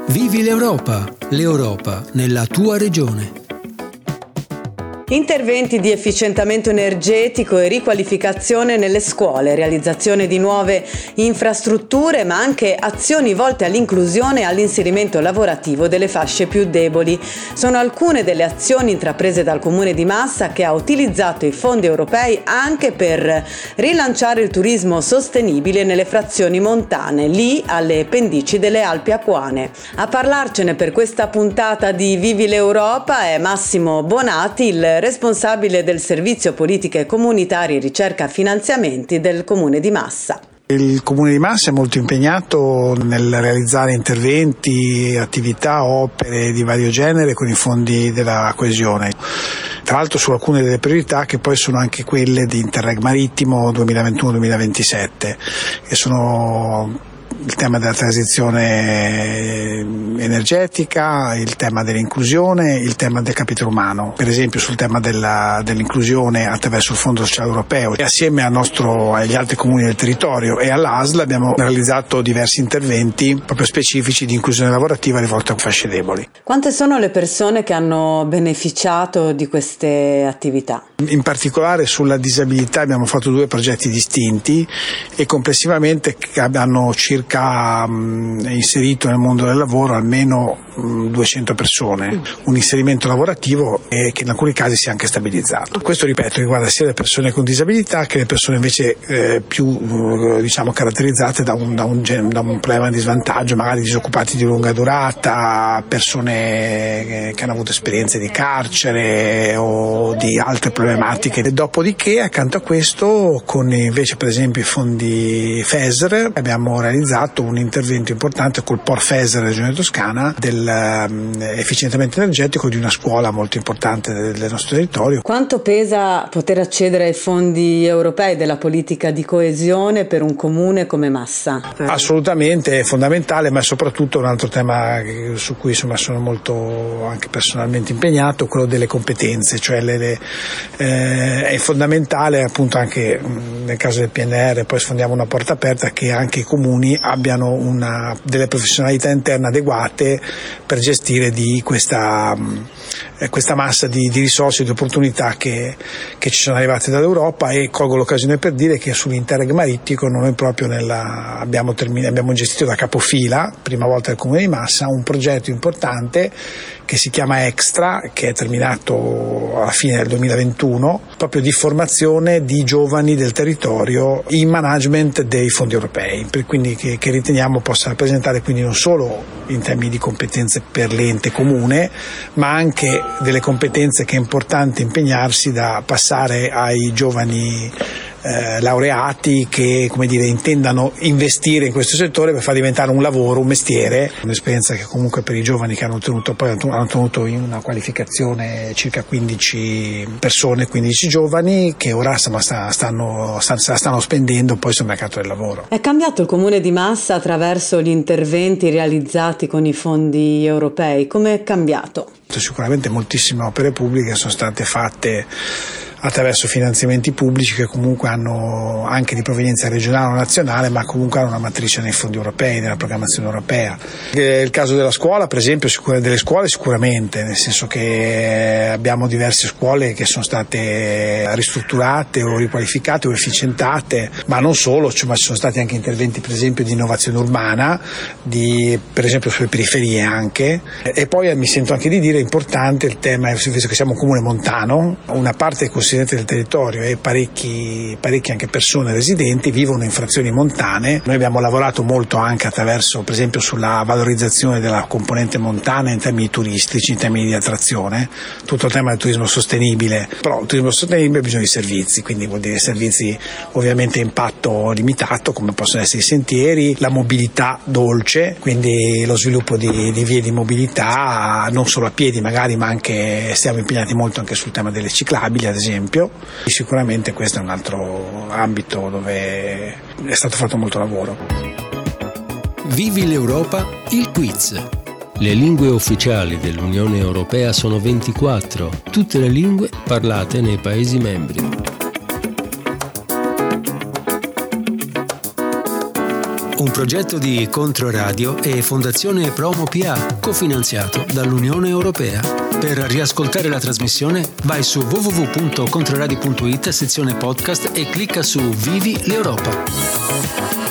Vivi l'Europa nella tua regione. Interventi di efficientamento energetico e riqualificazione nelle scuole, realizzazione di nuove infrastrutture, ma anche azioni volte all'inclusione e all'inserimento lavorativo delle fasce più deboli. Sono alcune delle azioni intraprese dal Comune di Massa, che ha utilizzato i fondi europei anche per rilanciare il turismo sostenibile nelle frazioni montane, lì alle pendici delle Alpi Apuane. A parlarcene per questa puntata di Vivi l'Europa è Massimo Bonati, il responsabile del Servizio Politiche Comunitarie, Ricerca e Finanziamenti del Comune di Massa. Il Comune di Massa è molto impegnato nel realizzare interventi, attività, opere di vario genere con i fondi della coesione. Tra l'altro su alcune delle priorità che poi sono anche quelle di Interreg Marittimo 2021-2027, che sono il tema della transizione energetica, il tema dell'inclusione, il tema del capitale umano. Per esempio sul tema dell'inclusione attraverso il Fondo Sociale Europeo, e assieme agli altri comuni del territorio e all'ASL abbiamo realizzato diversi interventi proprio specifici di inclusione lavorativa rivolti a fasce deboli. Quante sono le persone che hanno beneficiato di queste attività? In particolare sulla disabilità abbiamo fatto 2 progetti distinti e complessivamente hanno circa inserito nel mondo del lavoro almeno 200 persone, un inserimento lavorativo che in alcuni casi si è anche stabilizzato. Questo, ripeto, riguarda sia le persone con disabilità che le persone invece più caratterizzate da un problema di svantaggio, magari disoccupati di lunga durata, persone che hanno avuto esperienze di carcere o di altre problematiche. E dopodiché, accanto a questo, con invece per esempio i fondi FESR, abbiamo realizzato un intervento importante col POR FESR Regione Toscana dell'efficientamento energetico di una scuola molto importante del nostro territorio. Quanto pesa poter accedere ai fondi europei della politica di coesione per un comune come Massa? Assolutamente, è fondamentale, ma è soprattutto un altro tema su cui sono molto anche personalmente impegnato, quello delle competenze, cioè è fondamentale appunto anche nel caso del PNR, poi sfondiamo una porta aperta, che anche i comuni abbiano delle professionalità interne adeguate per gestire di questa massa di risorse e di opportunità che ci sono arrivate dall'Europa. E colgo l'occasione per dire che sull'Interreg Marittimo noi proprio abbiamo gestito da capofila, prima volta del Comune di Massa, un progetto importante che si chiama Extra, che è terminato alla fine del 2021, proprio di formazione di giovani del territorio in management dei fondi europei, quindi che riteniamo possa rappresentare quindi non solo in termini di competenze per l'ente comune, ma anche delle competenze che è importante impegnarsi da passare ai giovani laureati che intendano investire in questo settore per far diventare un lavoro, un mestiere, un'esperienza che comunque per i giovani che hanno ottenuto in una qualificazione circa 15 persone, 15 giovani che ora stanno spendendo poi sul mercato del lavoro. È cambiato il Comune di Massa attraverso gli interventi realizzati con i fondi europei? Come è cambiato? Sicuramente moltissime opere pubbliche sono state fatte attraverso finanziamenti pubblici che comunque hanno anche di provenienza regionale o nazionale, ma comunque hanno una matrice nei fondi europei, nella programmazione europea. Il caso della scuola, per esempio, delle scuole sicuramente, nel senso che abbiamo diverse scuole che sono state ristrutturate o riqualificate o efficientate, ma non solo, ma ci sono stati anche interventi per esempio di innovazione urbana, per esempio sulle periferie anche. E poi mi sento anche di dire importante il tema, visto che siamo un comune montano, una parte del territorio e parecchi anche persone residenti vivono in frazioni montane. Noi abbiamo lavorato molto anche attraverso, per esempio, sulla valorizzazione della componente montana in termini turistici, in termini di attrazione, tutto il tema del turismo sostenibile. Però il turismo sostenibile ha bisogno di servizi, quindi vuol dire servizi ovviamente a impatto limitato, come possono essere i sentieri, la mobilità dolce, quindi lo sviluppo di vie di mobilità non solo a piedi magari, ma anche stiamo impegnati molto anche sul tema delle ciclabili, ad esempio. Sicuramente questo è un altro ambito dove è stato fatto molto lavoro. Vivi l'Europa, il quiz. Le lingue ufficiali dell'Unione Europea sono 24, tutte le lingue parlate nei Paesi membri. Un progetto di Controradio e Fondazione Promo PA, cofinanziato dall'Unione Europea. Per riascoltare la trasmissione vai su www.controradio.it, sezione podcast, e clicca su Vivi l'Europa.